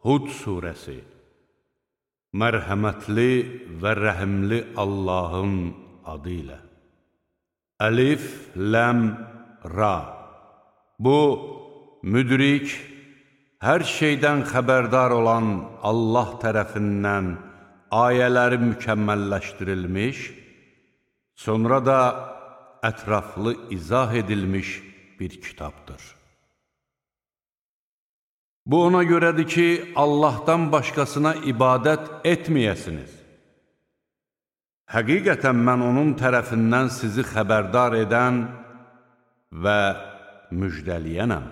Hud surəsi. Mərhəmətli və rəhimli Allahın adı ilə. Əlif, ləm, ra. Bu, müdrik, hər şeydən xəbərdar olan Allah tərəfindən ayələri mükəmməlləşdirilmiş, sonra da ətraflı izah edilmiş bir kitabdır. Bu ona görədir ki, Allahdan başqasına ibadət etməyəsiniz. Həqiqətən mən onun tərəfindən sizi xəbərdar edən və müjdəliyənəm.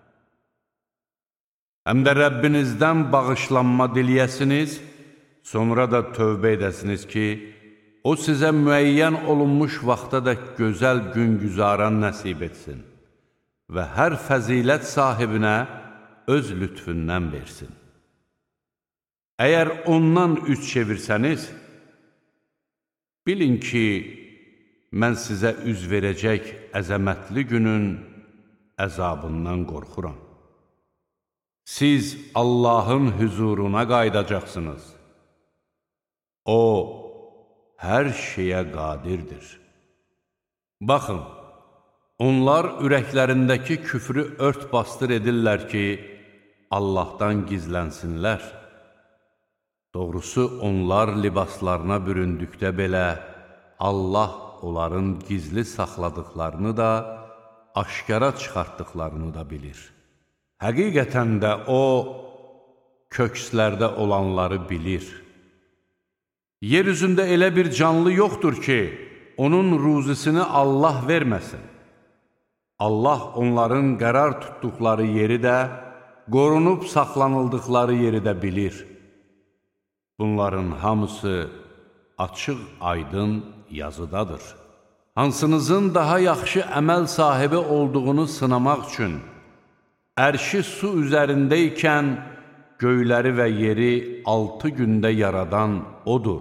Həm də Rəbbinizdən bağışlanma diliyəsiniz, sonra da tövbə edəsiniz ki, o sizə müəyyən olunmuş vaxtadək gözəl gün güzaran nəsib etsin və hər fəzilət sahibinə öz lütfündən versin. Əgər ondan üz çevirsəniz, bilin ki, mən sizə üz verəcək əzəmətli günün əzabından qorxuram. Siz Allahın hüzuruna qaydacaqsınız. O, hər şeyə qadirdir. Baxın, onlar ürəklərindəki küfrü ört basdır edirlər ki, Allahdan gizlənsinlər. Doğrusu, onlar libaslarına büründükdə belə, Allah onların gizli saxladıqlarını da, aşkara çıxartdıqlarını da bilir. Həqiqətən də O, kökslərdə olanları bilir. Yer üzündə elə bir canlı yoxdur ki, onun ruzisini Allah verməsin. Allah onların qərar tutduqları yeri də, qorunub saxlanıldıqları yeri də bilir. Bunların hamısı açıq, aydın yazıdadır. Hansınızın daha yaxşı əməl sahibi olduğunu sınamaq üçün, ərşi su üzərindəykən, göyləri və yeri 6 gündə yaradan O'dur.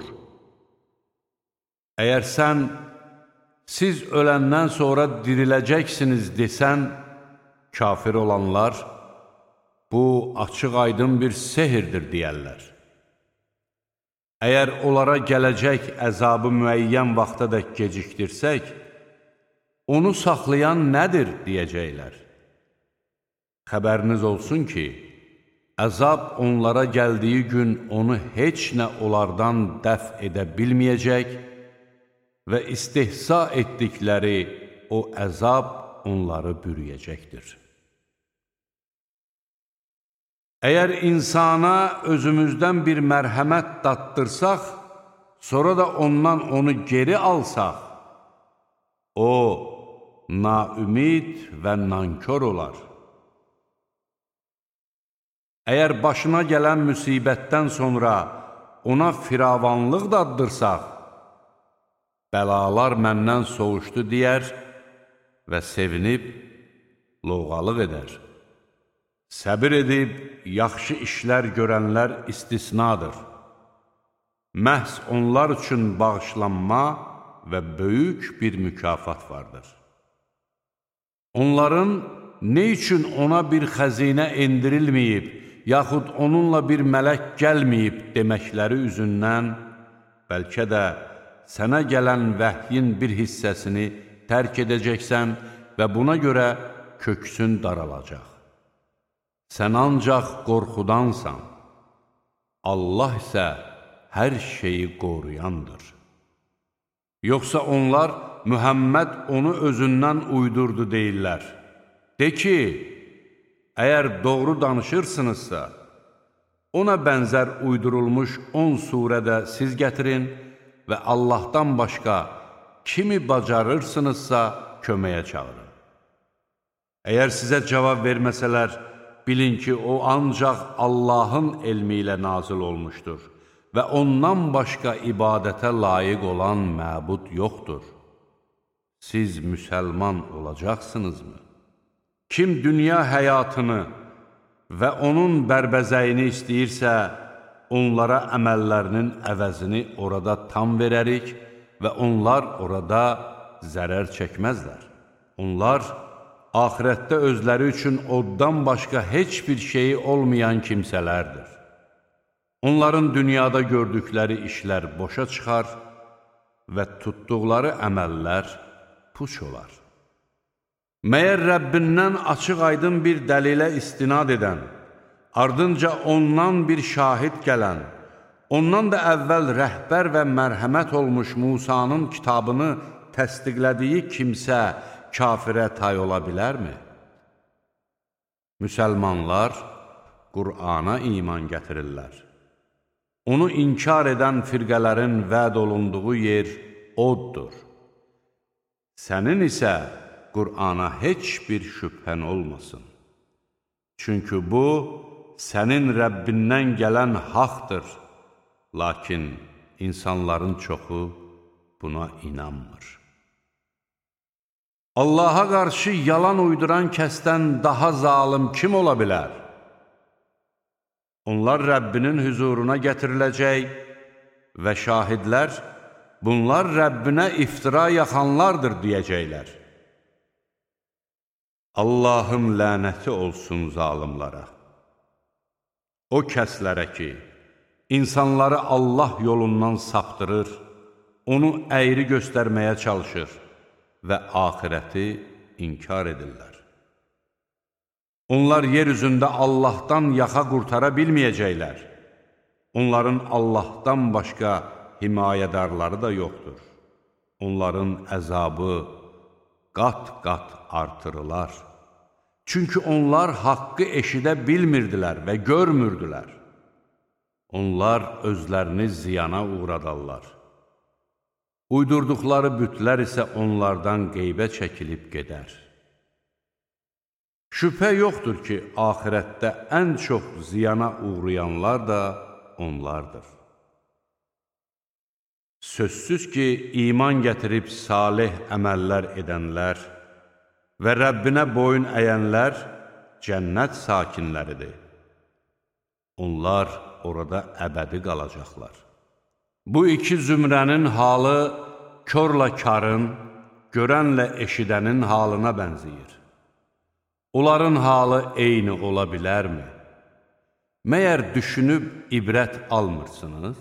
Əgər sən, siz öləndən sonra diriləcəksiniz desən, kafir olanlar, bu açıq-aydın bir sehirdir deyərlər. Əgər onlara gələcək əzabı müəyyən vaxtadək gecikdirsək, onu saxlayan nədir deyəcəklər. Xəbəriniz olsun ki, əzab onlara gəldiyi gün onu heç nə onlardan dəf edə bilməyəcək və istehza etdikləri o əzab onları bürüyəcəkdir. Əgər insana özümüzdən bir mərhəmət datdırsaq, sonra da ondan onu geri alsaq, o, naümid və nankör olar. Əgər başına gələn müsibətdən sonra ona firavanlıq daddırsaq, bəlalar məndən soğuşdu deyər və sevinib lovğalıq edər. Səbir edib, yaxşı işlər görənlər istisnadır. Məhz onlar üçün bağışlanma və böyük bir mükafat vardır. Onların nə üçün ona bir xəzinə endirilməyib, yaxud onunla bir mələk gəlməyib deməkləri üzündən, bəlkə də sənə gələn vəhyin bir hissəsini tərk edəcəksən və buna görə köksün daralacaq. Sən ancaq qorxudansan, Allah isə hər şeyi qoruyandır. Yoxsa onlar, Mühəmməd onu özündən uydurdu deyirlər. De ki, əgər doğru danışırsınızsa, ona bənzər uydurulmuş 10 surədə siz gətirin və Allahdan başqa kimi bacarırsınızsa köməyə çağırın. Əgər sizə cavab verməsələr, bilin ki, o ancaq Allahın elmi ilə nazil olmuşdur və ondan başqa ibadətə layiq olan məbud yoxdur. Siz müsəlman olacaqsınızmı? Kim dünya həyatını və onun bərbəzəyini istəyirsə, onlara əməllərinin əvəzini orada tam verərik və onlar orada zərər çəkməzlər. Onlar axirətdə özləri üçün oddan başqa heç bir şeyi olmayan kimsələrdir. Onların dünyada gördükləri işlər boşa çıxar və tutduqları əməllər puç olar. Məyər Rəbbindən açıq-aydın bir dəlilə istinad edən, ardınca ondan bir şahid gələn, ondan da əvvəl rəhbər və mərhəmət olmuş Musanın kitabını təsdiqlədiyi kimsə kafirə tay ola bilərmi? Müsəlmanlar Qur'ana iman gətirirlər. Onu inkar edən firqələrin vəd olunduğu yer oddur. Sənin isə Qur'ana heç bir şübhən olmasın. Çünki bu, sənin Rəbbindən gələn haqdır. Lakin insanların çoxu buna inanmır. Allaha qarşı yalan uyduran kəsdən daha zalım kim ola bilər? Onlar Rəbbinin hüzuruna gətiriləcək və şahidlər, bunlar Rəbbinə iftira yaxanlardır deyəcəklər. Allahın lənəti olsun zalimlara. O kəslərə ki, insanları Allah yolundan saptırır, onu əyri göstərməyə çalışır və axirəti inkar edirlər. Onlar yer üzündə Allahdan yaxa qurtara bilməyəcəklər. Onların Allahdan başqa himayədarları da yoxdur. Onların əzabı qat-qat artırılar. Çünki onlar haqqı eşidə bilmirdilər və görmürdülər. Onlar özlərini ziyana uğradarlar. Uydurduqları bütlər isə onlardan qeybə çəkilib gedər. Şübhə yoxdur ki, axirətdə ən çox ziyana uğrayanlar da onlardır. Sözsüz ki, iman gətirib salih əməllər edənlər və Rəbbinə boyun əyənlər cənnət sakinləridir. Onlar orada əbədi qalacaqlar. Bu iki zümrənin halı körlə karın, görənlə eşidənin halına bənzəyir. Onların halı eyni ola bilərmi? Məyər düşünüb ibrət almırsınız?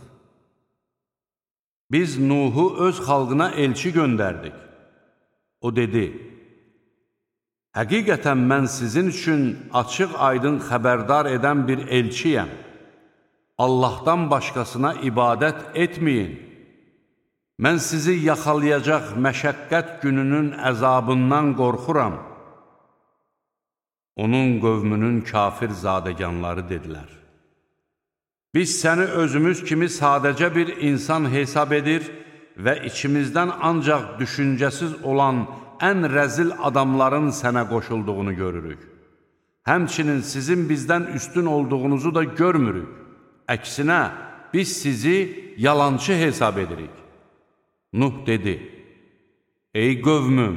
Biz Nuhu öz xalqına elçi göndərdik. O dedi, həqiqətən mən sizin üçün açıq-aydın xəbərdar edən bir elçiyəm. Allahdan başqasına ibadət etməyin. Mən sizi yaxalayacaq məşəqqət gününün əzabından qorxuram. Onun qövmünün kafir zadəganları dedilər. Biz səni özümüz kimi sadəcə bir insan hesab edir və içimizdən ancaq düşüncəsiz olan ən rəzil adamların sənə qoşulduğunu görürük. Həmçinin sizin bizdən üstün olduğunuzu da görmürük. Əksinə, biz sizi yalançı hesab edirik. Nuh dedi, ey qövmüm,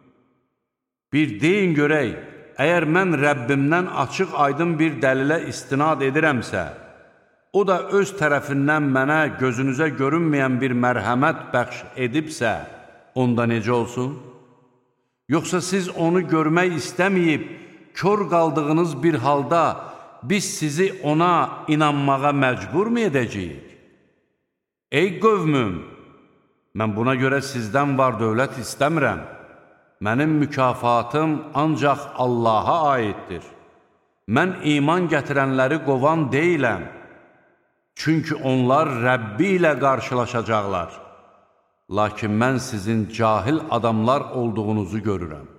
bir deyin görək, əgər mən Rəbbimdən açıq-aydın bir dəlilə istinad edirəmsə, o da öz tərəfindən mənə gözünüzə görünməyən bir mərhəmət bəxş edibsə, onda necə olsun? Yoxsa siz onu görmək istəməyib, kör qaldığınız bir halda biz sizi ona inanmağa məcbur mu edəcəyik? Ey qövmüm, mən buna görə sizdən var dövlət istəmirəm. Mənim mükafatım ancaq Allaha aiddir. Mən iman gətirənləri qovan deyiləm. Çünki onlar Rəbbi ilə qarşılaşacaqlar. Lakin mən sizin cahil adamlar olduğunuzu görürəm.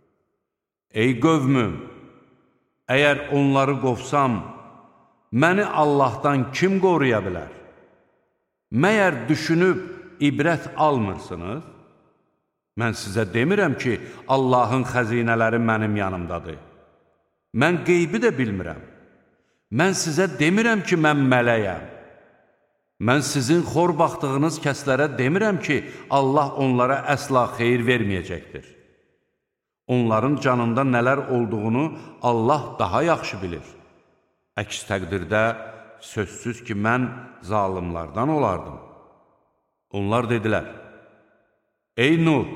Ey qövmüm, əgər onları qovsam, məni Allahdan kim qoruya bilər? Məyər düşünüb ibrət almırsınız? Mən sizə demirəm ki, Allahın xəzinələri mənim yanımdadır. Mən qeybi də bilmirəm. Mən sizə demirəm ki, mən mələyəm. Mən sizin xor baxdığınız kəslərə demirəm ki, Allah onlara əsla xeyir verməyəcəkdir. Onların canında nələr olduğunu Allah daha yaxşı bilir. Əks təqdirdə sözsüz ki, mən zalimlardan olardım. Onlar dedilər, ey Nuh,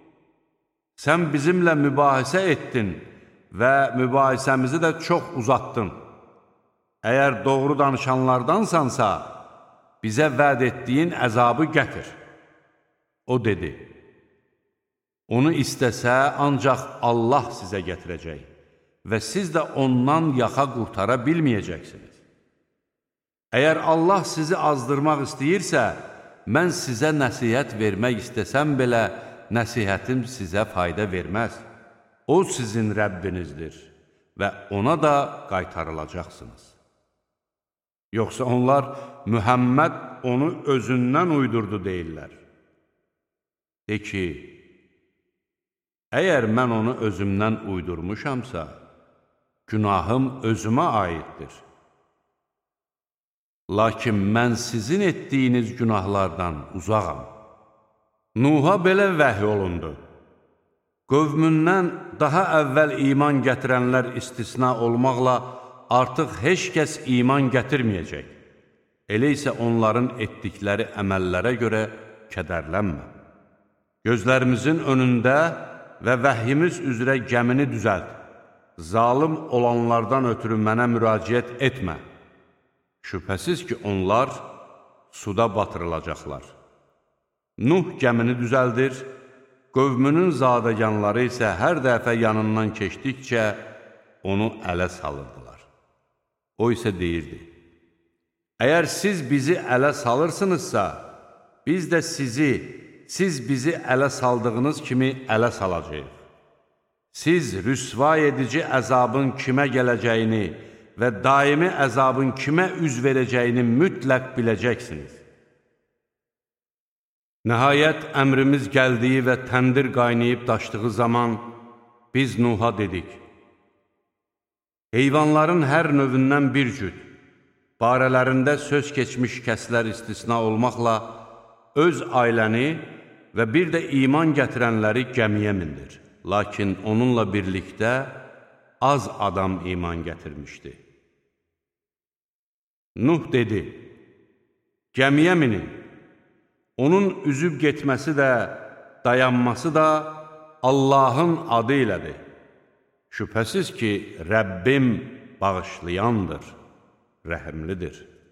sən bizimlə mübahisə etdin və mübahisəmizi də çox uzatdın. əgər doğru danışanlardansansa, bizə vəd etdiyin əzabı gətir. O dedi, onu istəsə ancaq Allah sizə gətirəcək və siz də ondan yaxa qurtara bilməyəcəksiniz. Əgər Allah sizi azdırmaq istəyirsə, mən sizə nəsihət vermək istəsəm belə, nəsihətim sizə fayda verməz. O sizin Rəbbinizdir və ona da qaytarılacaqsınız. Yoxsa onlar Mühəmməd onu özündən uydurdu deyirlər. De ki, əgər mən onu özümdən uydurmuşamsa, günahım özümə aiddir. Lakin mən sizin etdiyiniz günahlardan uzağam. Nuh'a belə vəhy olundu. Qövmündən daha əvvəl iman gətirənlər istisna olmaqla artıq heç kəs iman gətirməyəcək. Elə isə onların etdikləri əməllərə görə kədərlənmə. Gözlərimizin önündə və vəhyimiz üzrə gəmini düzəlt. Zalım olanlardan ötürü mənə müraciət etmə. Şübhəsiz ki, onlar suda batırılacaqlar. Nuh gəmini düzəldir, qövmünün zadəganları isə hər dəfə yanından keçdikcə onu ələ salırdılar. O isə deyirdi, əgər siz bizi ələ salırsınızsa, biz də siz bizi ələ saldığınız kimi ələ salacağıq. Siz rüsvay edici əzabın kimə gələcəyini və daimi əzabın kimə üz verəcəyini mütləq biləcəksiniz. Nəhayət, əmrimiz gəldiyi və təndir qaynayıb daşdığı zaman biz Nuh'a dedik, heyvanların hər növündən bir cüt, barələrində söz keçmiş kəslər istisna olmaqla öz ailəni və bir də iman gətirənləri gəmiyə mindir. Lakin onunla birlikdə az adam iman gətirmişdi. Nuh dedi, gəmiyə minin, onun üzüb getməsi də, dayanması da Allahın adı ilədir. Şübhəsiz ki, Rəbbim bağışlayandır, rəhimlidir.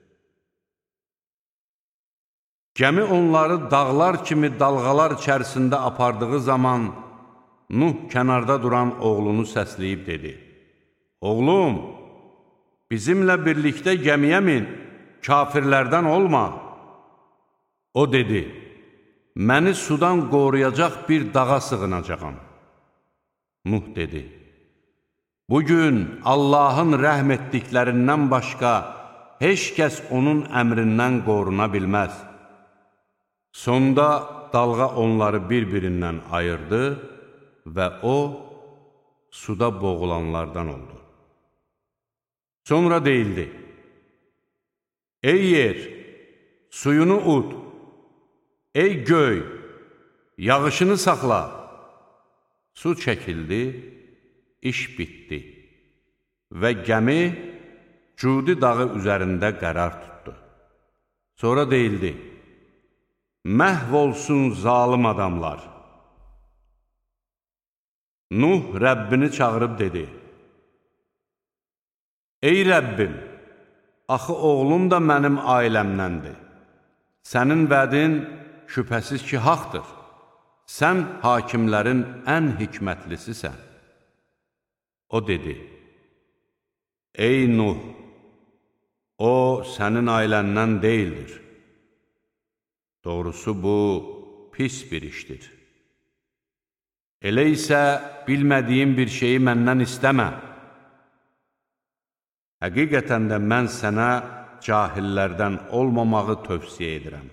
Gəmi onları dağlar kimi dalğalar içərisində apardığı zaman, Nuh kənarda duran oğlunu səsləyib dedi, oğlum, bizimlə birlikdə gəmiyə min, kafirlərdən olma. O dedi, məni sudan qoruyacaq bir dağa sığınacağam. Nuh dedi, bugün Allahın rəhm etdiklərindən başqa heç kəs onun əmrindən qoruna bilməz. Sonda dalğa onları bir-birindən ayırdı və o, suda boğulanlardan oldu. Sonra deyildi, ey yer, suyunu ud, ey göy, yağışını saxla. Su çəkildi, iş bitdi və gəmi Cudi dağı üzərində qərar tutdu. Sonra deyildi, məhv olsun zalım adamlar. Nuh Rəbbini çağırıb dedi, ey Rəbbim, axı oğlum da mənim ailəmdəndir. Sənin vədin şübhəsiz ki, haqdır. Sən hakimlərin ən hikmətlisisən. O dedi, ey Nuh, o sənin ailəndən deyildir. Doğrusu bu pis bir işdir. Elə isə bilmədiyim bir şeyi məndən istəmə. Həqiqətən də mən sənə cahillərdən olmamağı tövsiyə edirəm.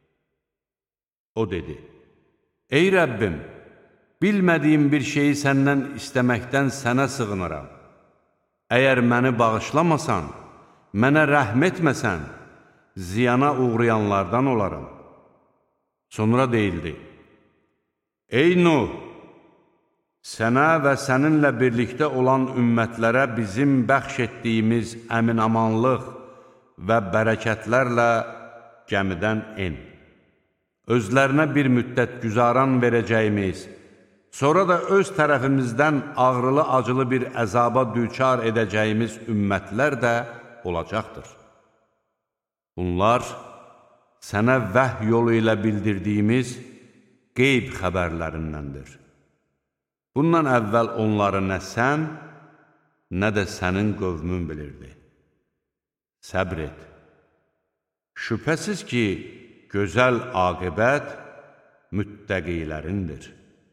O dedi, ey Rəbbim, bilmədiyim bir şeyi səndən istəməkdən sənə sığınıram. Əgər məni bağışlamasan, mənə rəhm etməsən, ziyana uğrayanlardan olaram. Sonra deyildi, ey Nuh, sənə və səninlə birlikdə olan ümmətlərə bizim bəxş etdiyimiz əmin-amanlıq və bərəkətlərlə gəmidən en. Özlərinə bir müddət güzaran verəcəyimiz, sonra da öz tərəfimizdən ağrılı-acılı bir əzaba düçar edəcəyimiz ümmətlər də olacaqdır. Bunlar sənə vəhy yolu ilə bildirdiyimiz qeyb xəbərlərindəndir. Bundan əvvəl onları nə sən, nə də sənin qövmün bilirdi. Səbr et. Şübhəsiz ki, gözəl aqibət müttəqilərindir.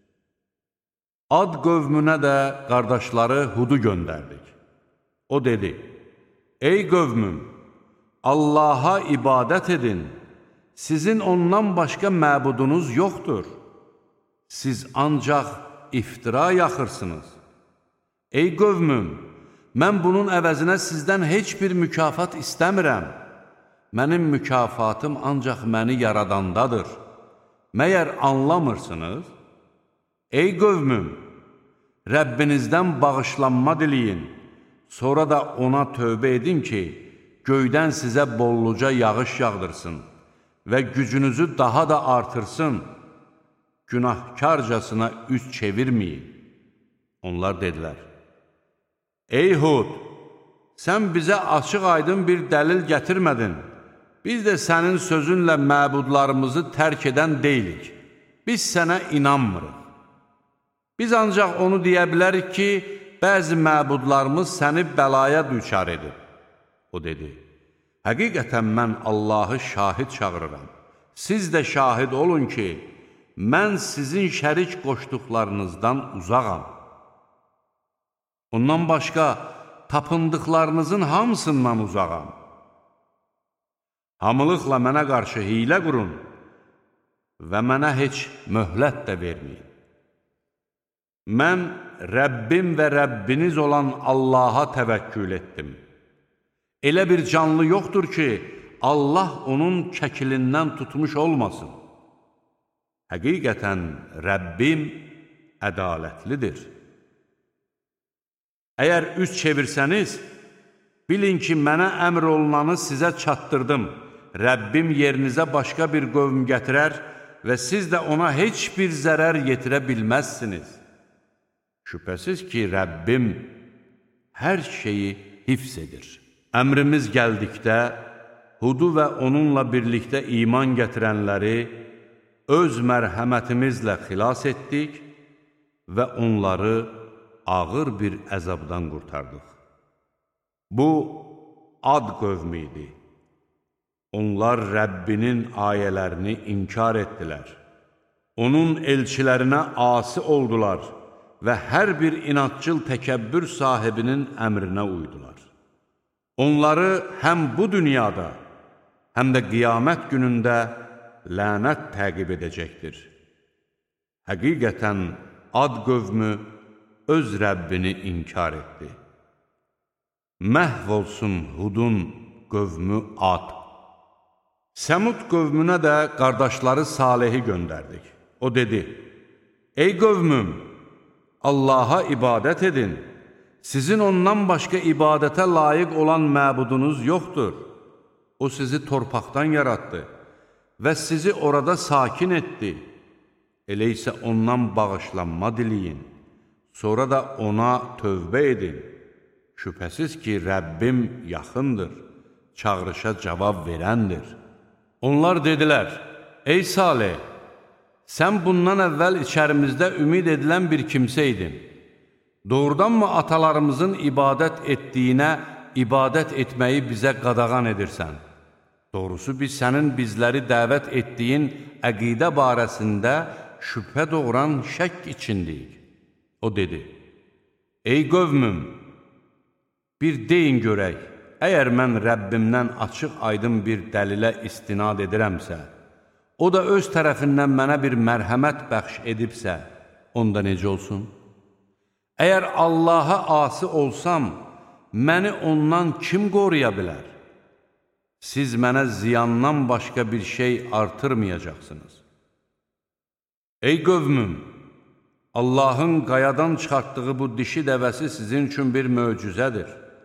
Ad qövmünə də qardaşları Hudu göndərdik. O dedi, ey qövmüm, Allaha ibadət edin, sizin ondan başqa məbudunuz yoxdur. Siz ancaq iftira yaxırsınız. Ey qövmüm, mən bunun əvəzinə sizdən heç bir mükafat istəmirəm. Mənim mükafatım ancaq məni yaradandadır. Məyər anlamırsınız? Ey qövmüm, Rəbbinizdən bağışlanma diləyin, sonra da ona tövbə edin ki, göydən sizə bolluca yağış yağdırsın və gücünüzü daha da artırsın, günahkarcasına üz çevirməyin. Onlar dedilər, ey Hud, sən bizə açıq-aydın bir dəlil gətirmədin, biz də sənin sözünlə məbudlarımızı tərk edən deyilik, biz sənə inanmırıq. Biz ancaq onu deyə bilərik ki, bəzi məbudlarımız səni bəlaya düçar edib. O dedi, həqiqətən mən Allahı şahid çağırıram. Siz də şahid olun ki, mən sizin şərik qoşduqlarınızdan uzağam. Ondan başqa tapındıqlarınızın hamısından uzağam. Hamılıqla mənə qarşı hiylə qurun və mənə heç möhlət də verməyin. Mən Rəbbim və Rəbbiniz olan Allaha təvəkkül etdim. Elə bir canlı yoxdur ki, Allah onun kəkilindən tutmuş olmasın. Həqiqətən Rəbbim ədalətlidir. Əgər üz çevirsəniz, bilin ki, mənə əmr olunanı sizə çatdırdım. Rəbbim yerinizə başqa bir qövm gətirər və siz də ona heç bir zərər yetirə bilməzsiniz. Şübhəsiz ki, Rəbbim hər şeyi hifz edir. Əmrimiz gəldikdə, Hudu və onunla birlikdə iman gətirənləri öz mərhəmətimizlə xilas etdik və onları ağır bir əzabdan qurtardıq. Bu, Ad qövmü idi. Onlar Rəbbinin ayələrini inkar etdilər. Onun elçilərinə asi oldular və hər bir inatçıl təkəbbür sahibinin əmrinə uydular. Onları həm bu dünyada, həm də qiyamət günündə lənət təqib edəcəkdir. Həqiqətən Ad qövmü öz Rəbbini inkar etdi. Məhv olsun Hudun qövmü Ad. Səmud qövmünə də qardaşları Salehi göndərdik. O dedi, ey qövmüm, Allaha ibadət edin. Sizin ondan başqa ibadətə layiq olan məbudunuz yoxdur. O sizi torpaqdan yaratdı və sizi orada sakin etdi. Elə isə ondan bağışlanma diləyin. Sonra da ona tövbə edin. Şübhəsiz ki, Rəbbim yaxındır, çağırışa cavab verəndir. Onlar dedilər, ey Salih, sən bundan əvvəl içərimizdə ümid edilən bir kimsə idin. Doğrudanmı atalarımızın ibadət etdiyinə ibadət etməyi bizə qadağan edirsən? Doğrusu biz sənin bizləri dəvət etdiyin əqidə barəsində şübhə doğuran şəkk içindəyik. O dedi, ey qövmüm, bir deyin görək, əgər mən Rəbbimdən açıq aydın bir dəlilə istinad edirəmsə, o da öz tərəfindən mənə bir mərhəmət bəxş edibsə, onda necə olsun? Əgər Allaha asi olsam, məni ondan kim qoruya bilər? Siz mənə ziyandan başqa bir şey artırmayacaqsınız. Ey qövmüm, Allahın qayadan çıxartdığı bu dişi dəvəsi sizin üçün bir möcüzədir.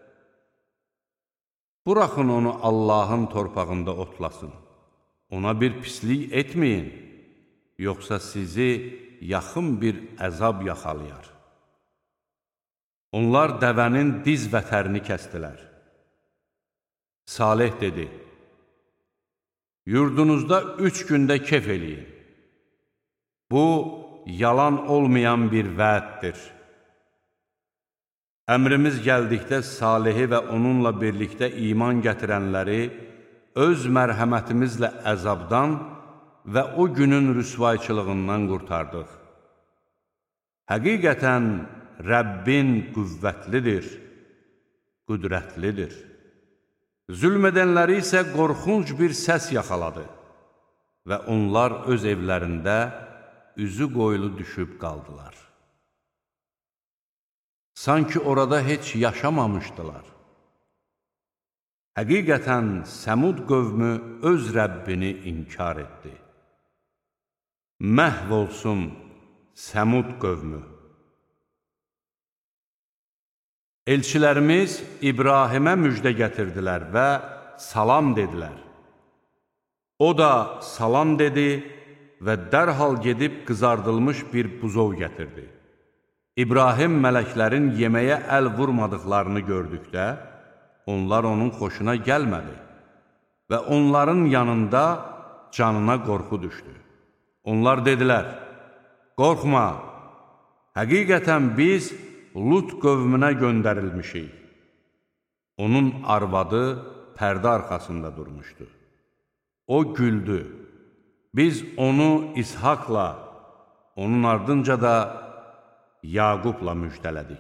Buraxın onu Allahın torpağında otlasın. Ona bir pislik etməyin, yoxsa sizi yaxın bir əzab yaxalayar. Onlar dəvənin diz vətərini kəstilər. Salih dedi, yurdunuzda 3 gündə kef eləyin. Bu, yalan olmayan bir vəddir. Əmrimiz gəldikdə Salihi və onunla birlikdə iman gətirənləri öz mərhəmətimizlə əzabdan və o günün rüsvayçılığından qurtardıq. Həqiqətən Rəbbin qüvvətlidir, qüdrətlidir. Zülm edənləri isə qorxunc bir səs yaxaladı və onlar öz evlərində üzü qoyulu düşüb qaldılar. Sanki orada heç yaşamamışdılar. Həqiqətən Səmud qövmü öz Rəbbini inkar etdi. Məhv olsun Səmud qövmü. Elçilərimiz İbrahimə müjdə gətirdilər və salam dedilər. O da salam dedi və dərhal gedib qızardılmış bir buzov gətirdi. İbrahim mələklərin yeməyə əl vurmadıqlarını gördükdə, onlar onun xoşuna gəlmədi və onların yanında canına qorxu düşdü. Onlar dedilər, qorxma, həqiqətən biz Lut qövmünə göndərilmişik. Onun arvadı pərdə arxasında durmuşdu. O güldü. Biz onu İshakla, onun ardınca da Yaqubla müjdələdik.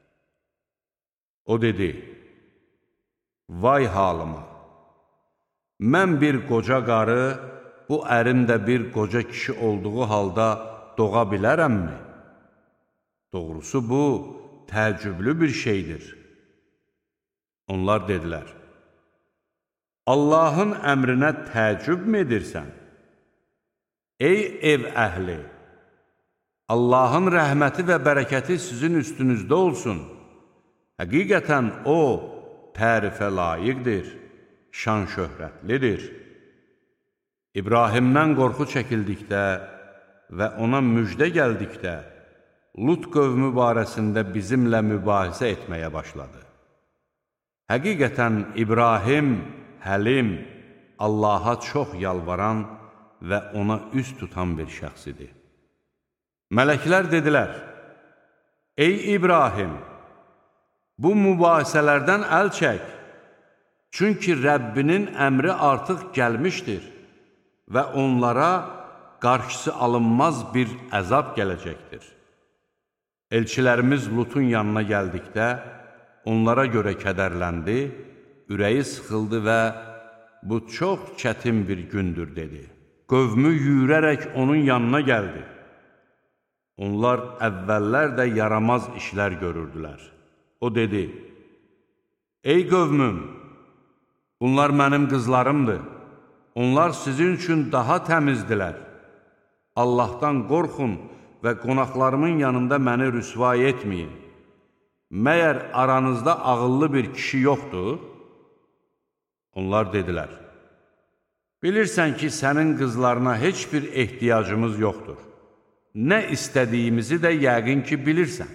O dedi, vay halıma, mən bir qoca qarı, bu ərim də bir qoca kişi olduğu halda doğa bilərəmmi? Doğrusu bu, təəccüblü bir şeydir. Onlar dedilər, Allahın əmrinə təəccüb mü edirsən? Ey ev əhli! Allahın rəhməti və bərəkəti sizin üstünüzdə olsun. Həqiqətən O, tərifə layiqdir, şan şöhrətlidir. İbrahimdən qorxu çəkildikdə və ona müjdə gəldikdə, Lut qövmü barəsində bizimlə mübahisə etməyə başladı. Həqiqətən İbrahim, həlim, Allaha çox yalvaran və ona üz tutan bir şəxsidir. Mələklər dedilər, ey İbrahim, bu mübahisələrdən əl çək, çünki Rəbbinin əmri artıq gəlmişdir və onlara qarşısı alınmaz bir əzab gələcəkdir. Elçilərimiz Lutun yanına gəldikdə, onlara görə kədərləndi, ürəyi sıxıldı və bu çox çətin bir gündür, dedi. Qövmü yüyürərək onun yanına gəldi. Onlar əvvəllər də yaramaz işlər görürdülər. O dedi, ey qövmüm, bunlar mənim qızlarımdır. Onlar sizin üçün daha təmizdilər. Allahdan qorxun və qonaqlarımın yanında məni rüsvay etməyin. Məyər aranızda ağıllı bir kişi yoxdur? Onlar dedilər, bilirsən ki, sənin qızlarına heç bir ehtiyacımız yoxdur. Nə istədiyimizi də yəqin ki, bilirsən.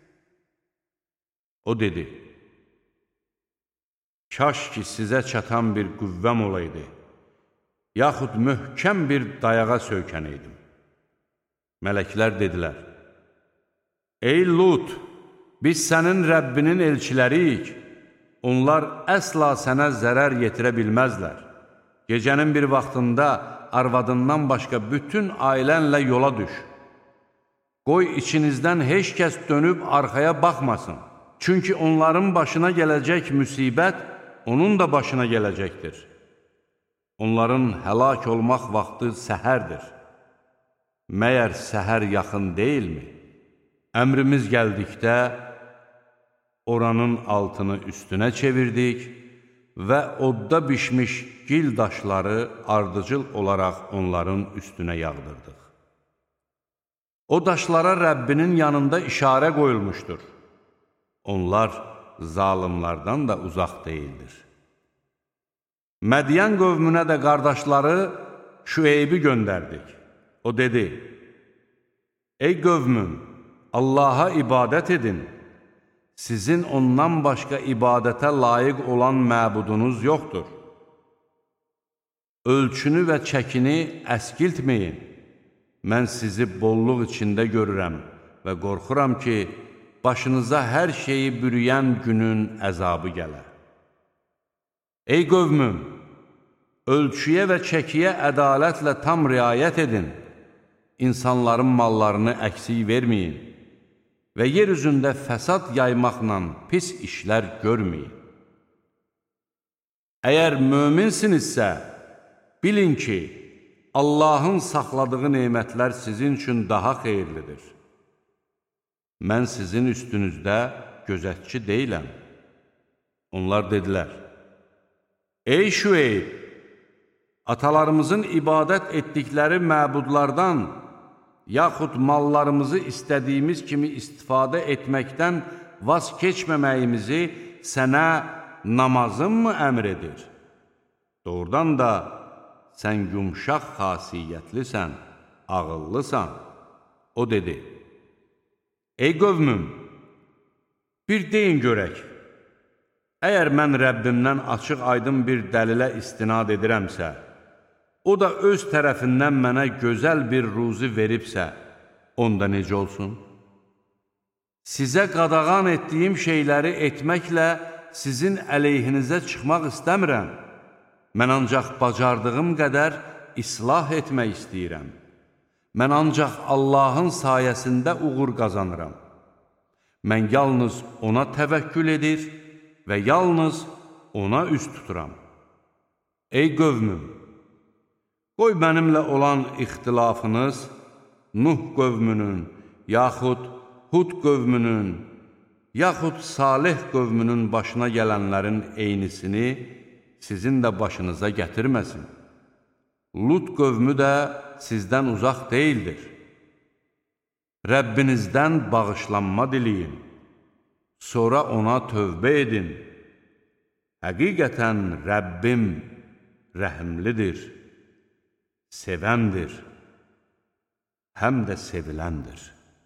O dedi, kaş ki, sizə çatan bir qüvvəm olaydı, yaxud möhkəm bir dayağa söykənəydim. Mələklər dedilər, ey Lut, biz sənin Rəbbinin elçiləriyik, onlar əsla sənə zərər yetirə bilməzlər. Gecənin bir vaxtında arvadından başqa bütün ailənlə yola düş. Qoy içinizdən heç kəs dönüb arxaya baxmasın. Çünki onların başına gələcək müsibət, onun da başına gələcəkdir. Onların həlak olmaq vaxtı səhərdir. Məyər səhər yaxın deyilmi? Əmrimiz gəldikdə, oranın altını üstünə çevirdik və odda bişmiş gil daşları ardıcıl olaraq onların üstünə yağdırdıq. O daşlara Rəbbinin yanında işarə qoyulmuşdur. Onlar zalimlardan da uzaq deyildir. Mədyan qövmünə də qardaşları Şüeybi göndərdik. O dedi, ey qövmüm, Allaha ibadət edin. Sizin ondan başqa ibadətə layiq olan məbudunuz yoxdur. Ölçünü və çəkini əskiltməyin. Mən sizi bolluq içində görürəm və qorxuram ki, başınıza hər şeyi bürüyən günün əzabı gələ. Ey qövmüm, ölçüyə və çəkiyə ədalətlə tam riayət edin. İnsanların mallarını əksik verməyin və yer üzündə fəsad yaymaqla pis işlər görməyin. Əgər möminsinizsə, bilin ki, Allahın saxladığı nemətlər sizin üçün daha xeyirlidir. Mən sizin üstünüzdə gözətçi deyiləm. Onlar dedilər, ey Şüeyb, atalarımızın ibadət etdikləri məbudlardan, yaxud mallarımızı istədiyimiz kimi istifadə etməkdən vaz keçməməyimizi sənə namazın mı əmr edir? Doğrudan da sən yumşaq xasiyyətlisən, ağıllısan. O dedi, ey qövmüm, bir deyin görək, əgər mən Rəbbimdən açıq aydın bir dəlilə istinad edirəmsə, o da öz tərəfindən mənə gözəl bir ruzi veribsə, onda necə olsun? Sizə qadağan etdiyim şeyləri etməklə sizin əleyhinizə çıxmaq istəmirəm. Mən ancaq bacardığım qədər islah etmək istəyirəm. Mən ancaq Allahın sayəsində uğur qazanıram. Mən yalnız ona təvəkkül edir və yalnız ona üz tuturam. Ey qövmüm, qoy mənimlə olan ixtilafınız Nuh qövmünün, yaxud Hud qövmünün, yaxud Salih qövmünün başına gələnlərin eynisini sizin də başınıza gətirməsin. Lut qövmü də sizdən uzaq deyildir. Rəbbinizdən bağışlanma diləyin, sonra ona tövbə edin. Həqiqətən Rəbbim rəhimlidir, sevəndir, həm də seviləndir.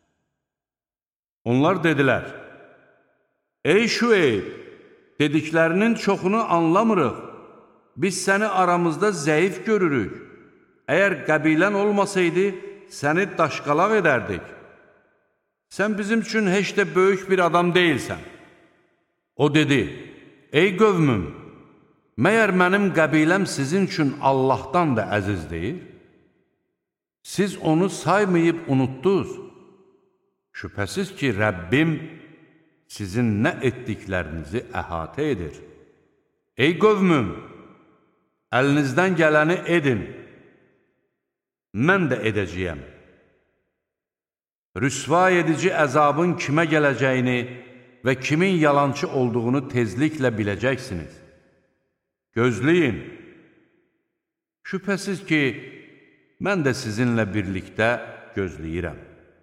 Onlar dedilər, ey Şüeyb, dediklərinin çoxunu anlamırıq. Biz səni aramızda zəif görürük. Əgər qəbilən olmasaydı, səni daşqalaq edərdik. Sən bizim üçün heç də böyük bir adam deyilsən. O dedi, ey qövmüm, məyər mənim qəbiləm sizin üçün Allahdan da əzizdir? Siz onu saymayıb unutdunuz. Şübhəsiz ki, Rəbbim sizin nə etdiklərinizi əhatə edir. Ey qövmüm, əlinizdən gələni edin, mən də edəcəyəm. Rüsva edici əzabın kimə gələcəyini və kimin yalançı olduğunu tezliklə biləcəksiniz. Gözləyin. Şübhəsiz ki, mən də sizinlə birlikdə gözləyirəm.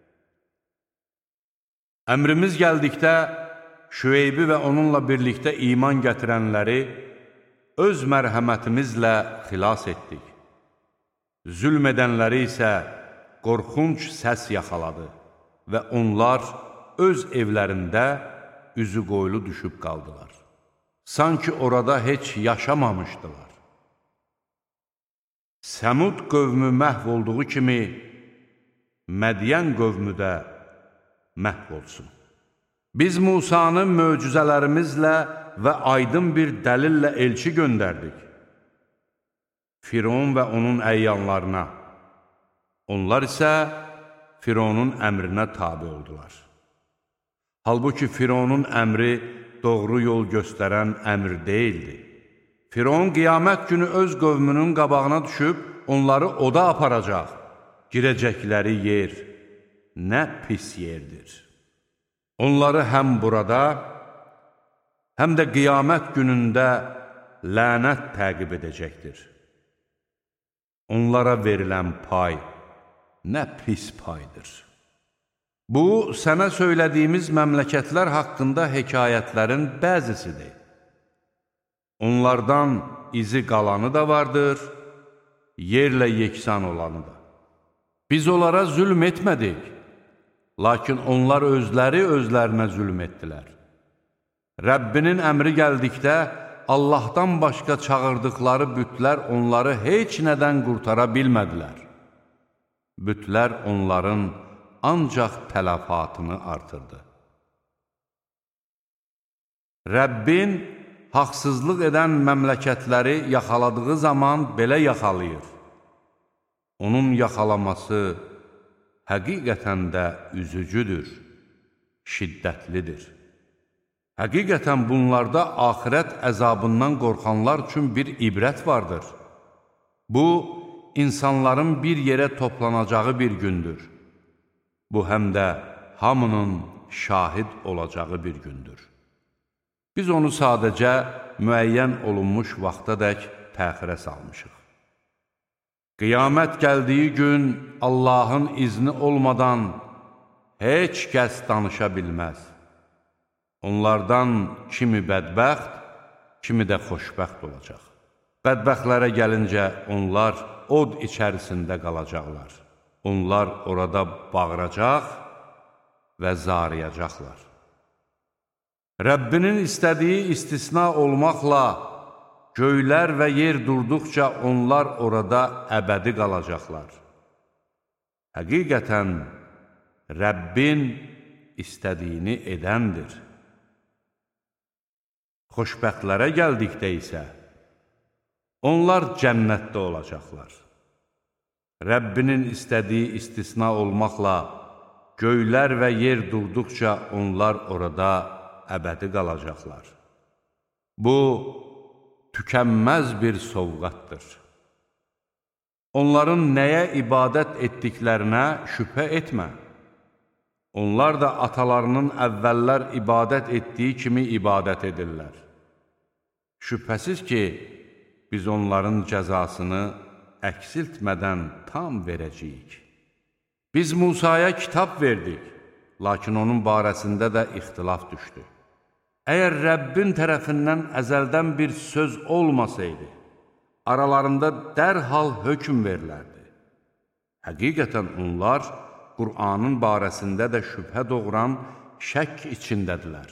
Əmrimiz gəldikdə, Şüeybi və onunla birlikdə iman gətirənləri öz mərhəmətimizlə xilas etdik. Zülm edənləri isə qorxunc səs yaxaladı və onlar öz evlərində üzü qoylu düşüb qaldılar. Sanki orada heç yaşamamışdılar. Səmud qövmü məhv olduğu kimi, Mədiyən qövmü də məhv olsun. Biz Musanı möcüzələrimizlə və aydın bir dəlillə elçi göndərdik. Firon və onun əyyanlarına. Onlar isə Fironun əmrinə tabi oldular. Halbuki Fironun əmri doğru yol göstərən əmr deyildi. Firon qiyamət günü öz qövmünün qabağına düşüb, onları oda aparacaq. Girəcəkləri yer nə pis yerdir. Onları həm burada, həm də qiyamət günündə lənət təqib edəcəkdir. Onlara verilən pay nə pis paydır. Bu, sənə söylədiyimiz məmləkətlər haqqında hekayətlərin bəzisidir. Onlardan izi qalanı da vardır, yerlə yeksan olanı da. Biz onlara zülm etmədik, lakin onlar özlərinə zülm etdilər. Rəbbinin əmri gəldikdə, Allahdan başqa çağırdıqları bütlər onları heç nədən qurtara bilmədilər. Bütlər onların ancaq tələfatını artırdı. Rəbbin haqsızlıq edən məmləkətləri yaxaladığı zaman belə yaxalayır. Onun yaxalaması həqiqətən də üzücüdür, şiddətlidir. Həqiqətən bunlarda axirət əzabından qorxanlar üçün bir ibrət vardır. Bu, insanların bir yerə toplanacağı bir gündür. Bu, həm də hamının şahid olacağı bir gündür. Biz onu sadəcə müəyyən olunmuş vaxtadək təxirə salmışıq. Qiyamət gəldiyi gün Allahın izni olmadan heç kəs danışa bilməz. Onlardan kimi bədbəxt, kimi də xoşbəxt olacaq. Bədbəxtlərə gəlincə onlar od içərisində qalacaqlar. Onlar orada bağıracaq və zarıyacaqlar. Rəbbinin istədiyi istisna olmaqla göylər və yer durduqca onlar orada əbədi qalacaqlar. Həqiqətən Rəbbin istədiyini edəndir. Xoşbəxtlərə gəldikdə isə, onlar cənnətdə olacaqlar. Rəbbinin istədiyi istisna olmaqla, göylər və yer durduqca onlar orada əbədi qalacaqlar. Bu, tükənməz bir sovqatdır. Onların nəyə ibadət etdiklərinə şübhə etmə. Onlar da atalarının əvvəllər ibadət etdiyi kimi ibadət edirlər. Şübhəsiz ki, biz onların cəzasını əksiltmədən tam verəcəyik. Biz Musaya kitab verdik, lakin onun barəsində də ixtilaf düşdü. Əgər Rəbbin tərəfindən əzəldən bir söz olmasaydı, aralarında dərhal hökm verilərdi. Həqiqətən onlar Qur'anın barəsində də şübhə doğuran şək içindədirlər.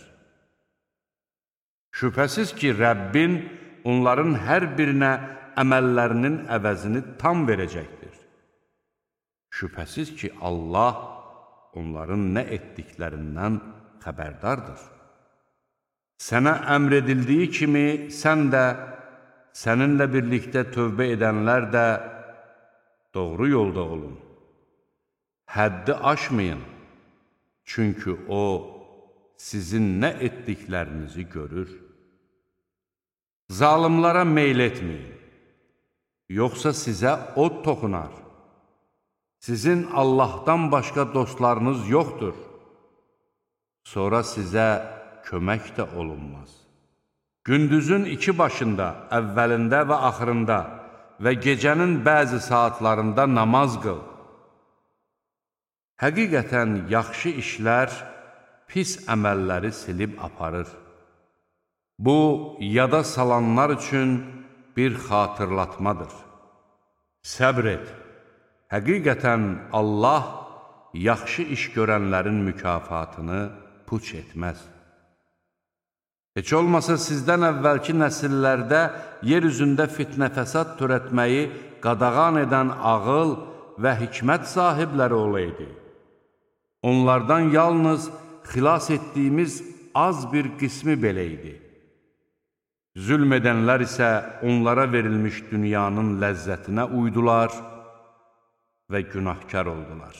Şübhəsiz ki, Rəbbin onların hər birinə əməllərinin əvəzini tam verəcəkdir. Şübhəsiz ki, Allah onların nə etdiklərindən xəbərdardır. Sənə əmr edildiyi kimi sən də, səninlə birlikdə tövbə edənlər də doğru yolda olun. Həddi aşmayın, çünki O sizin nə etdiklərinizi görür. Zalimlara meyl etməyin, yoxsa sizə od toxunar. Sizin Allahdan başqa dostlarınız yoxdur. Sonra sizə kömək də olunmaz. Gündüzün iki başında, əvvəlində və axırında və gecənin bəzi saatlarında namaz qıl. Həqiqətən yaxşı işlər pis əməlləri silib aparır. Bu, yada salanlar üçün bir xatırlatmadır. Səbr et. Həqiqətən Allah yaxşı iş görənlərin mükafatını puç etməz. Heç olmasa sizdən əvvəlki nəsillərdə yer üzündə fitnə-fəsad törətməyi qadağan edən ağıl və hikmət sahibləri olaydı. Onlardan yalnız xilas etdiyimiz az bir qismi belə idi. Zülm edənlər isə onlara verilmiş dünyanın ləzzətinə uydular və günahkar oldular.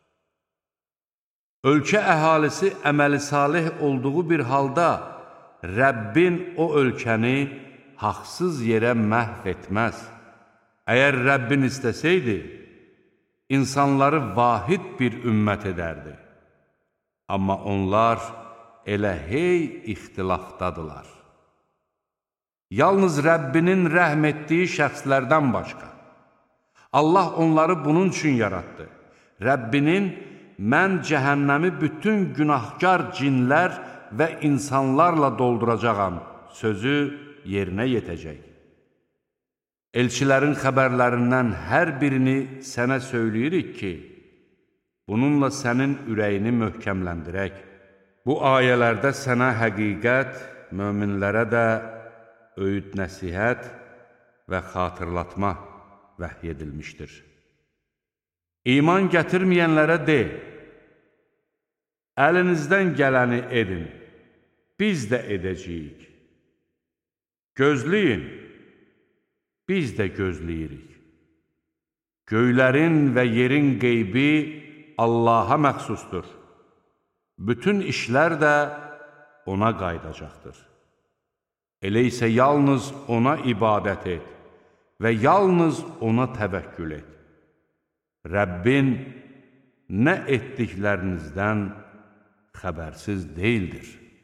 Ölkə əhalisi əməli salih olduğu bir halda Rəbbin o ölkəni haqsız yerə məhv etməz. Əgər Rəbbin istəsəydi, insanları vahid bir ümmət edərdi. Amma onlar elə hey ixtilafdadılar. Yalnız Rəbbinin rəhm etdiyi şəxslərdən başqa. Allah onları bunun üçün yaratdı. Rəbbinin, mən cəhənnəmi bütün günahkar cinlər və insanlarla dolduracağam sözü yerinə yetəcək. Elçilərin xəbərlərindən hər birini sənə söyləyirik ki, bununla sənin ürəyini möhkəmləndirək. Bu ayələrdə sənə həqiqət, möminlərə də öyüd nəsihət və xatırlatma vəhy edilmişdir. İman gətirməyənlərə de, əlinizdən gələni edin, biz də edəcəyik. Gözləyin, biz də gözləyirik. Göylərin və yerin qeybi Allaha məxsusdur. Bütün işlər də ona qaydacaqdır. Elə isə yalnız ona ibadət et və yalnız ona təvəkkül et. Rəbbin nə etdiklərinizdən xəbərsiz deyildir.